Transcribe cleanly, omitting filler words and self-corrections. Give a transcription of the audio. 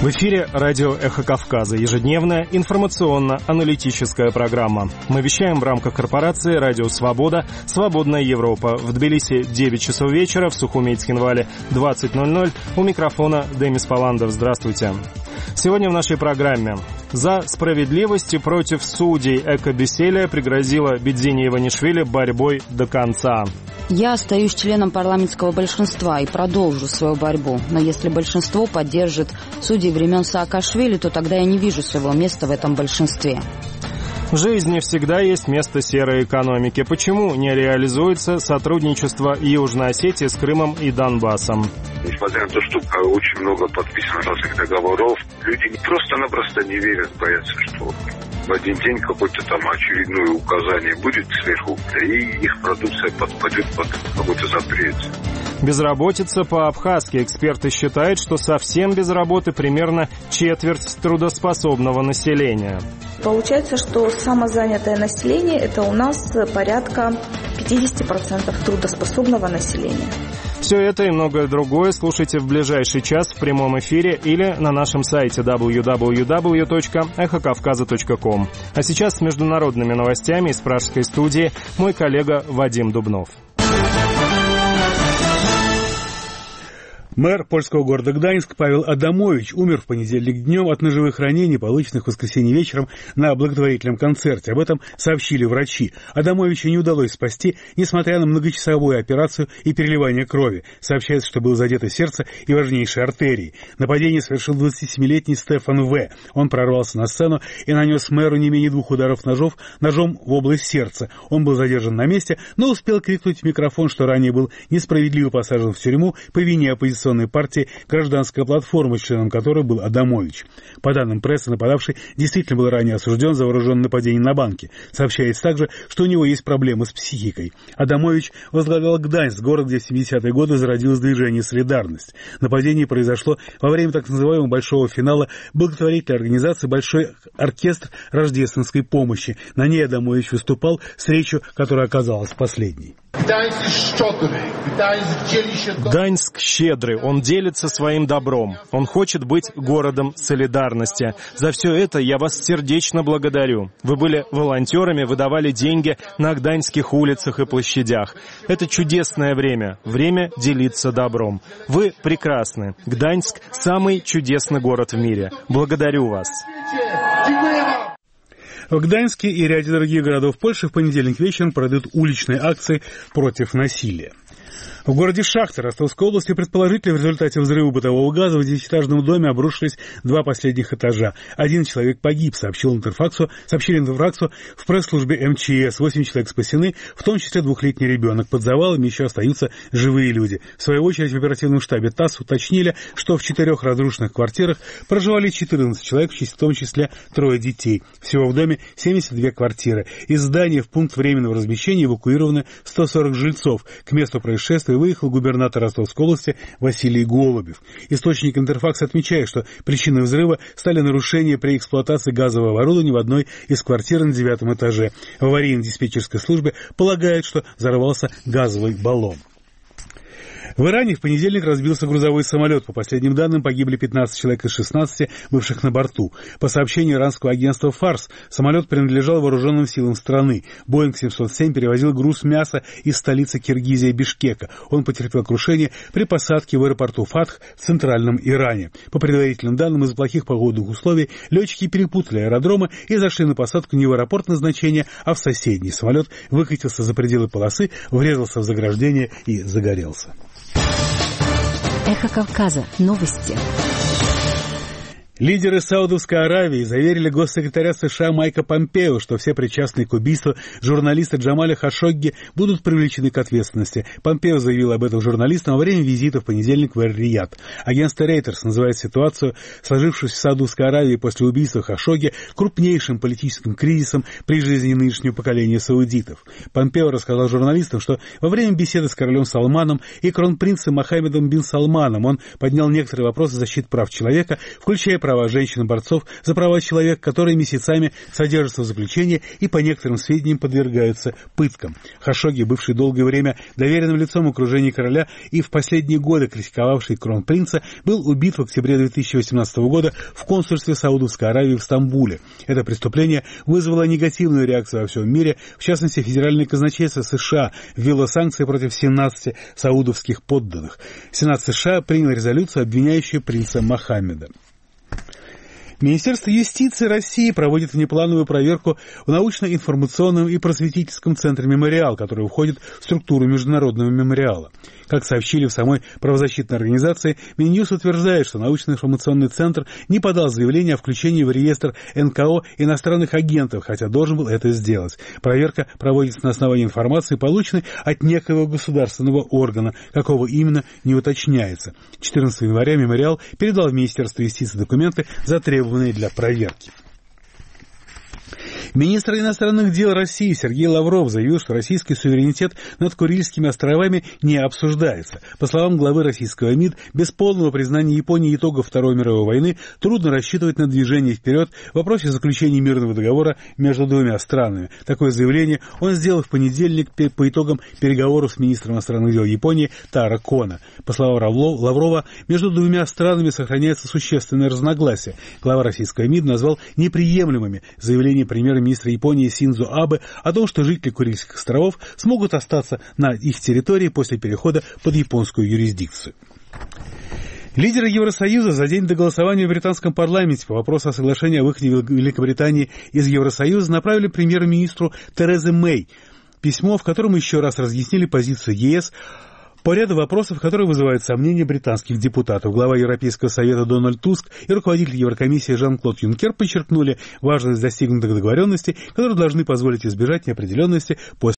В эфире радио «Эхо Кавказа», ежедневная информационно-аналитическая программа. Мы вещаем в рамках корпорации «Радио Свобода», «Свободная Европа». В Тбилиси 9 часов вечера, в Сухуми и Цхинвале 20:00. У микрофона Демис Паландов. Здравствуйте. Сегодня в нашей программе. За справедливость и против судей Эко-Беселия пригрозила Бидзине Иванишвили борьбой до конца. Я остаюсь членом парламентского большинства и продолжу свою борьбу. Но если большинство поддержит судей времен Саакашвили, то тогда я не вижу своего места в этом большинстве. В жизни всегда есть место серой экономики. Почему не реализуется сотрудничество Южной Осетии с Крымом и Донбассом? Несмотря на то, что очень много подписано разных договоров, люди просто-напросто не верят, боятся, что в один день какое-то там очередное указание будет сверху, и их продукция подпадет под какой-то запрет. Безработица по-абхазски. Эксперты считают, что совсем без работы примерно четверть трудоспособного населения. Получается, что самозанятое население – это у нас порядка 50% трудоспособного населения. Все это и многое другое слушайте в ближайший час в прямом эфире или на нашем сайте www.эхокавказа.ком. А сейчас с международными новостями из пражской студии мой коллега Вадим Дубнов. Мэр польского города Гданьск Павел Адамович умер в понедельник днем от ножевых ранений, полученных в воскресенье вечером на благотворительном концерте. Об этом сообщили врачи. Адамовича не удалось спасти, несмотря на многочасовую операцию и переливание крови. Сообщается, что было задето сердце и важнейшие артерии. Нападение совершил 27-летний Стефан В. Он прорвался на сцену и нанес мэру не менее 2 ударов ножом в область сердца. Он был задержан на месте, но успел крикнуть в микрофон, что ранее был несправедливо посажен в тюрьму по вине оппозиционной партии «Гражданская платформа», членом которой был Адамович. По данным прессы, нападавший действительно был ранее осужден за вооруженное нападение на банки. Сообщается также, что у него есть проблемы с психикой. Адамович возглавлял Гданьск, город, где в 70-е годы зародилось движение «Солидарность». Нападение произошло во время так называемого большого финала благотворительной организации «Большой оркестр рождественской помощи». На ней Адамович выступал с речью, которая оказалась последней. Гданьск щедрый, он делится своим добром. Он хочет быть городом солидарности. За все это я вас сердечно благодарю. Вы были волонтерами, вы давали деньги на гданьских улицах и площадях. Это чудесное время, время делиться добром. Вы прекрасны. Гданьск – самый чудесный город в мире. Благодарю вас. В Гданьске и ряде других городов Польши в понедельник вечером пройдут уличные акции против насилия. В городе Шахта Ростовской области предположительно в результате взрыва бытового газа в 10-этажном доме обрушились 2 последних этажа. 1 человек погиб, сообщили Интерфаксу в пресс-службе МЧС. 8 человек спасены, в том числе 2-летний ребенок. Под завалами еще остаются живые люди. В свою очередь в оперативном штабе ТАСС уточнили, что в 4 разрушенных квартирах проживали 14 человек, в том числе 3 детей. Всего в доме 72 квартиры. Из здания в пункт временного размещения эвакуированы 140 жильцов. К месту происшествия выехал губернатор Ростовской области Василий Голубев. Источник Интерфакса отмечает, что причиной взрыва стали нарушения при эксплуатации газового оборудования в одной из квартир на 9 этаже. В аварийно-диспетчерской службе полагают, что взорвался газовый баллон. В Иране в понедельник разбился грузовой самолет. По последним данным, погибли 15 человек из 16, бывших на борту. По сообщению иранского агентства «Фарс», самолет принадлежал вооруженным силам страны. Боинг 707 перевозил груз мяса из столицы Киргизии Бишкека. Он потерпел крушение при посадке в аэропорту Фатх в центральном Иране. По предварительным данным, из-за плохих погодных условий летчики перепутали аэродромы и зашли на посадку не в аэропорт назначения, а в соседний. Самолет выкатился за пределы полосы, врезался в заграждение и загорелся. Эхо Кавказа. Новости. Лидеры Саудовской Аравии заверили госсекретаря США Майка Помпео, что все причастные к убийству журналиста Джамаля Хашогги будут привлечены к ответственности. Помпео заявил об этом журналистам во время визита в понедельник в Эр-Рияд. Агентство Reuters называет ситуацию, сложившуюся в Саудовской Аравии после убийства Хашогги, крупнейшим политическим кризисом при жизни нынешнего поколения саудитов. Помпео рассказал журналистам, что во время беседы с королем Салманом и кронпринцем Мохаммедом бин Салманом он поднял некоторые вопросы защиты прав человека, включая права права женщин-борцов за права человека, которые месяцами содержатся в заключении и, по некоторым сведениям, подвергаются пыткам. Хашогги, бывший долгое время доверенным лицом окружения короля и в последние годы критиковавший кронпринца, был убит в октябре 2018 года в консульстве Саудовской Аравии в Стамбуле. Это преступление вызвало негативную реакцию во всем мире. В частности, Федеральное казначейство США ввело санкции против 17 саудовских подданных. Сенат США принял резолюцию, обвиняющую принца Мохаммеда. Министерство юстиции России проводит внеплановую проверку в научно-информационном и просветительском центре «Мемориал», который входит в структуру Международного мемориала. Как сообщили в самой правозащитной организации, Минюст утверждает, что научно-информационный центр не подал заявление о включении в реестр НКО иностранных агентов, хотя должен был это сделать. Проверка проводится на основании информации, полученной от некоего государственного органа, какого именно не уточняется. 14 января «Мемориал» передал в Министерство юстиции документы, затребованные для проверки. Министр иностранных дел России Сергей Лавров заявил, что российский суверенитет над Курильскими островами не обсуждается. По словам главы российского МИД, без полного признания Японии итогов Второй мировой войны трудно рассчитывать на движение вперед в вопросе заключения мирного договора между двумя странами. Такое заявление он сделал в понедельник по итогам переговоров с министром иностранных дел Японии Таро Коно. По словам Лаврова, между двумя странами сохраняется существенное разногласие. Глава российского МИД назвал неприемлемыми заявления премьер-министра Японии Синдзо Абе о том, что жители Курильских островов смогут остаться на их территории после перехода под японскую юрисдикцию. Лидеры Евросоюза за день до голосования в британском парламенте по вопросу о соглашении о выходе Великобритании из Евросоюза направили премьер-министру Терезе Мэй письмо, в котором еще раз разъяснили позицию ЕС по ряду вопросов, которые вызывают сомнения британских депутатов. Глава Европейского совета Дональд Туск и руководитель Еврокомиссии Жан-Клод Юнкер подчеркнули важность достигнутых договоренностей, которые должны позволить избежать неопределенности после